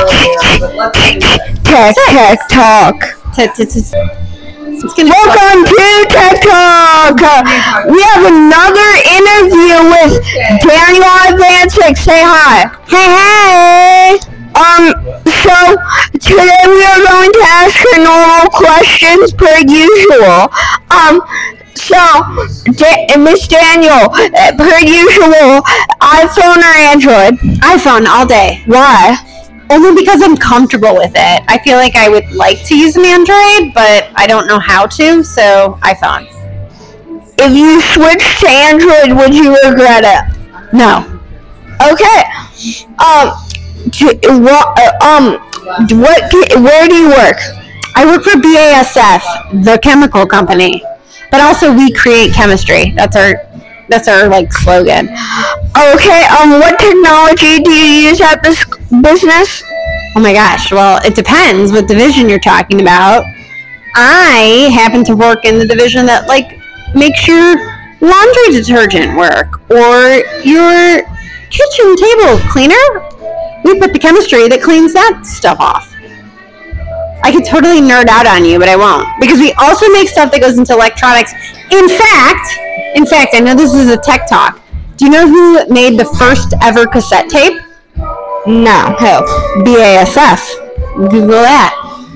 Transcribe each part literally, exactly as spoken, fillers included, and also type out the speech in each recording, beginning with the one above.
Tech Tech Talk. Welcome to Tech Talk. We have another interview with Daniel Advancix. Say hi. Hey, hey. Um, so today we are going to ask her normal questions per usual. Um, so, da- Miss Daniel, uh, per usual, iPhone or Android? iPhone all day. Why? Only because I'm comfortable with it. I feel like I would like to use an Android, but I don't know how to, so iPhone. If you switched to Android, would you regret it? No. Okay. Um, do, what, uh, um, what, where do you work? I work for B A S F, the chemical company, but also we create chemistry. That's our, that's our like slogan. Okay. Um, what technology do you use at this business? Oh my gosh. Well, it depends what division you're talking about. I happen to work in the division that like makes your laundry detergent work or your kitchen table cleaner. We put the chemistry that cleans that stuff off. I could totally nerd out on you, but I won't. Because we also make stuff that goes into electronics. In fact, in fact, I know this is a tech talk. Do you know who made the first ever cassette tape? No. Who? B A S F. Google that.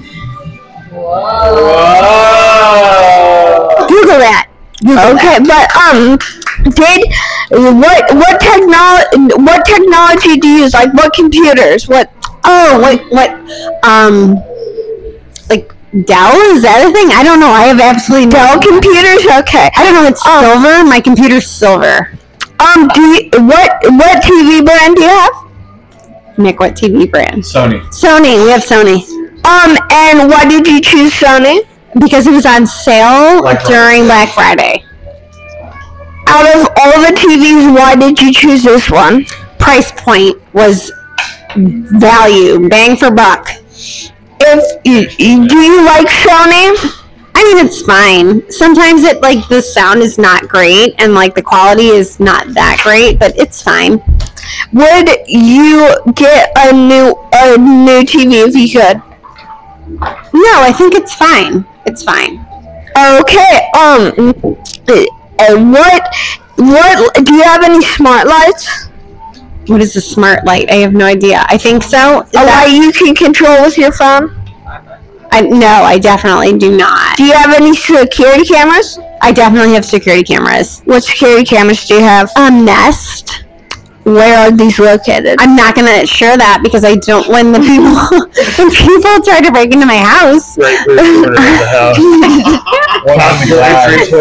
Whoa. Google that. Google okay, that. But um, did what what technology what technology do you use? Like what computers? What? Oh, what what? Um, like Dell? Is that a thing? I don't know. I have absolutely no Dell computers. Okay. I don't know. It's um, silver. My computer's silver. Um, do you, what what T V brand do you have? Nick, what T V brand? Sony. Sony. We have Sony. Um, and why did you choose Sony? Because it was on sale Black during Black Friday. Out of all the T Vs, why did you choose this one? Price point was value, bang for buck. If you, do you like Sony? I mean, it's fine. Sometimes it like the sound is not great and like the quality is not that great, but it's fine. Would you get a new a new T V if you could? No, I think it's fine. It's fine. Okay. Um. And what what do you have any smart lights? What is a smart light? I have no idea. I think so. Is a light you can control with your phone? I, no, I definitely do not. Do you have any security cameras? I definitely have security cameras. What security cameras do you have? Um, Nest. Where are these located? I'm not gonna share that because I don't. When the people, when people try to break into my house. Right, right, right, the house. One on the garage.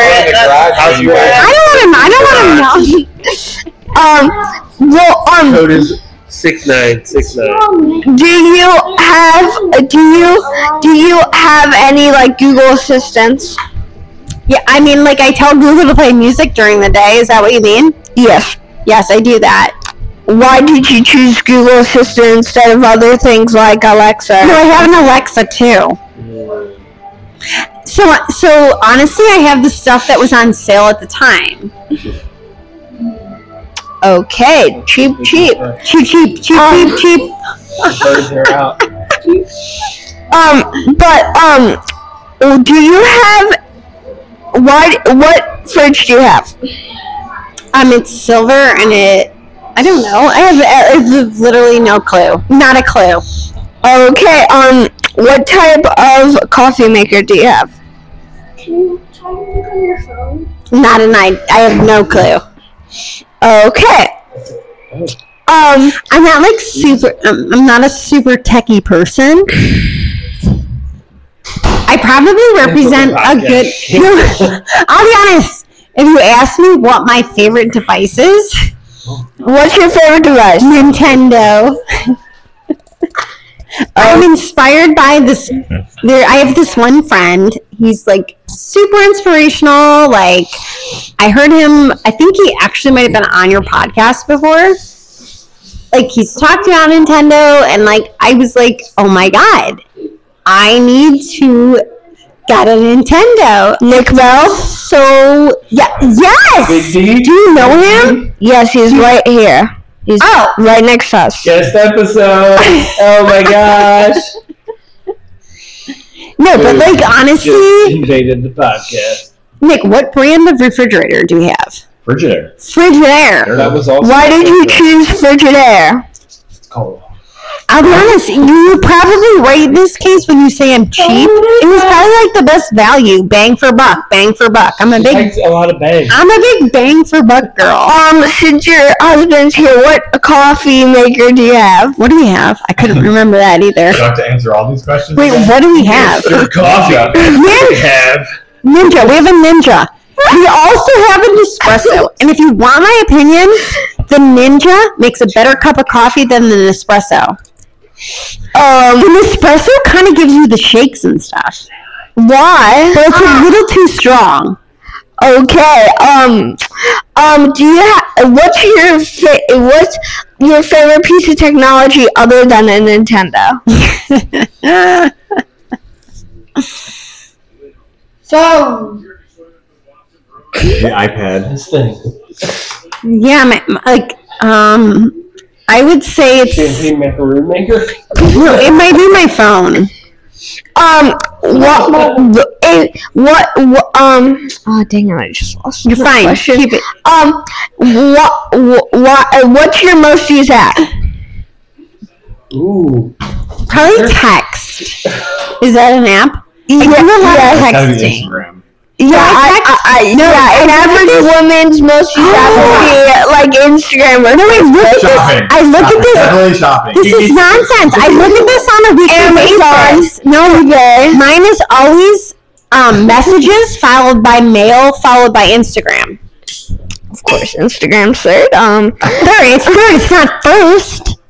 I don't want to. I don't want to know. Um. Well. Um. Code is six nine six nine. Do you have? Do you? Do you have any like Google assistants? Yeah. I mean, like I tell Google to play music during the day. Is that what you mean? Yes. Yes, I do that. Why did you choose Google Assistant instead of other things like Alexa? No, I have an Alexa too. So, so honestly, I have the stuff that was on sale at the time. Okay, cheap, cheap, cheap, cheap, cheap, um, cheap, cheap. Birds are out. Um, but um, do you have? Why? What fridge do you have? Um, it's silver and it, I don't know, I have, I have literally no clue. Not a clue. Okay, um, what type of coffee maker do you have? Can you try to look on your phone? Not an I, I have no clue. Okay. Um, I'm not like super, um, I'm not a super techie person. I probably represent a good, no, I'll be honest. If you ask me what my favorite device is, what's your favorite device? Nintendo. I'm inspired by this. There, I have this one friend. He's like super inspirational. Like, I heard him. I think he actually might have been on your podcast before. Like, he's talked about Nintendo, and like, I was like, oh my god, I need to get a Nintendo. Nick Bell? So, yeah, yes! Big D? Do you know him? Yes, he's right here. He's Oh. right next to us. Guest episode. Oh my gosh. No, but like honestly, Just invaded the podcast. Nick, what brand of refrigerator do we have? Frigidaire. Frigidaire. That was also. Why did you choose Frigidaire? It's cold. I'll be honest, you were probably right in this case when you say I'm cheap. It was probably like the best value, bang for buck, bang for buck. I'm a She big, likes a lot of bang. I'm a big bang for buck girl. Um, since your husband's here, what coffee maker do you have? What do we have? I couldn't remember that either. Do I have to answer all these questions? Wait, again? what do we have? Your coffee. We have. Ninja. We have a Ninja. We also have an espresso. And if you want my opinion, the Ninja makes a better cup of coffee than the Nespresso. Um, the Nespresso kind of gives you the shakes and stuff. Why? But it's a little too strong. Okay. Um. Um. Do you have? What's your fa- What's your favorite piece of technology other than a Nintendo? So, The iPad. This thing. Yeah, my, my- like, um, I would say it's, Champagne macaroon maker. no, it might be my phone. Um. What? eh, What? what um. Oh dang it! I just lost. You're the fine. question. Keep it. Um. What? What? What's your most used app? Ooh. Probably text. Is that an app? I do a lot yeah, of It's gotta be texting. Instagram. Yeah, I, I, I, No, yeah, an I average woman's most used app would be like Instagram or No, wait, look at this. Shopping. I look at this. Definitely shopping. This is nonsense. I look at this on a weekly Amazon. basis. No, mine is always um, messages followed by mail followed by Instagram. Of course, Instagram's third. Um, Third, it's third. It's not first.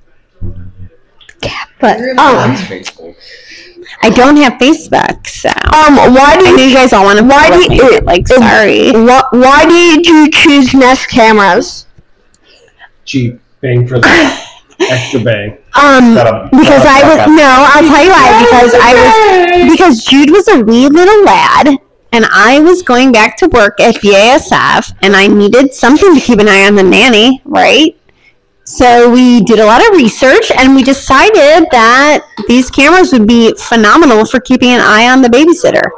but um, Facebook. I don't have Facebook, so um, why do I know you? you guys all want to. Why do you? it? Like, sorry. Why, why did you choose Nest cameras? Cheap. Bang for the extra bang. Um, Shut up. because Shut I up, was fuck up. no, I'll tell you why. Because I was because Jude was a wee little lad, and I was going back to work at B A S F, and I needed something to keep an eye on the nanny, right? So we did a lot of research, and we decided that these cameras would be phenomenal for keeping an eye on the babysitter.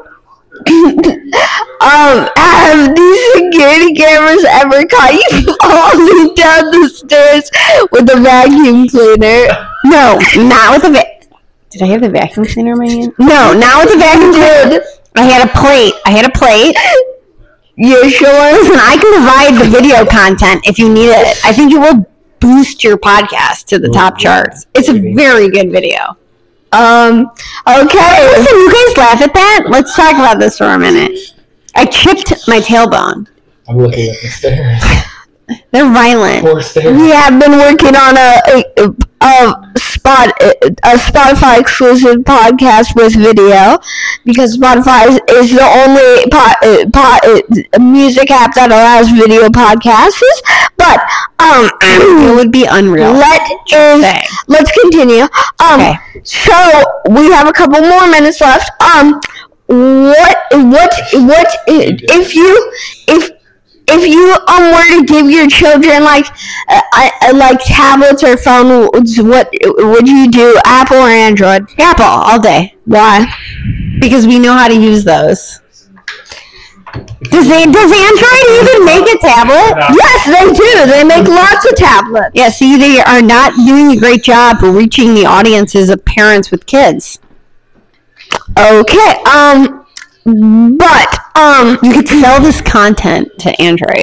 Um, have these security cameras ever caught you falling down the stairs with a vacuum cleaner? No, not with the va- Did I have the vacuum cleaner in my hand? No, not with the vacuum cleaner. I had a plate. I had a plate. You sure? Listen, I can provide the video content if you need it. I think it will boost your podcast to the top charts. It's a very good video. Um, okay. Listen, you guys laugh at that? Let's talk about this for a minute. I chipped my tailbone. I'm looking at the stairs. They're violent. Poor stairs. We have been working on a, a, a spot a Spotify exclusive podcast with video because Spotify is, is the only po, uh, po, uh, music app that allows video podcasts. But um, It would be unreal. let is, say. let's continue. Um, Okay. so we have a couple more minutes left. Um, what what what if you if If you um were to give your children like uh, uh, like tablets or phones, what would you do? Apple or Android? Apple all day. Why? Because we know how to use those. Does, they, does Android even make a tablet? Yes, they do. They make lots of tablets. Yeah, see, they are not doing a great job of reaching the audiences of parents with kids. Okay. Um. But um. You could sell this content to Android.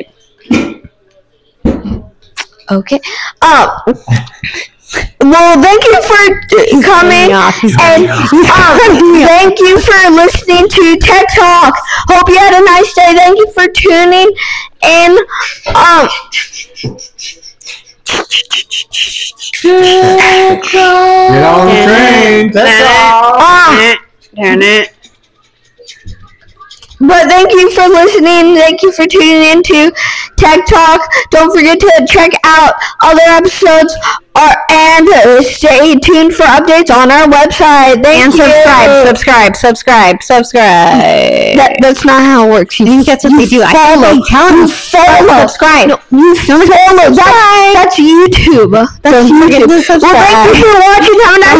Okay. Um. Well, thank you for uh, coming, off. He's and um, thank you for listening to Tech Talk. Hope you had a nice day. Thank you for tuning in. Um. Get on the train. That's all. Um. Darn it. But thank you for listening. Thank you for tuning in to Tech Talk. Don't forget to check out other episodes uh, and uh, stay tuned for updates on our website. Thank And you. subscribe, subscribe, subscribe, subscribe. That, that's not how it works. You I think that's what they do. I follow. keep telling You them, follow. subscribe. No, you follow. That's, that's YouTube. That's Don't forget YouTube. to Well, thank you subscribe. for watching. Have a nice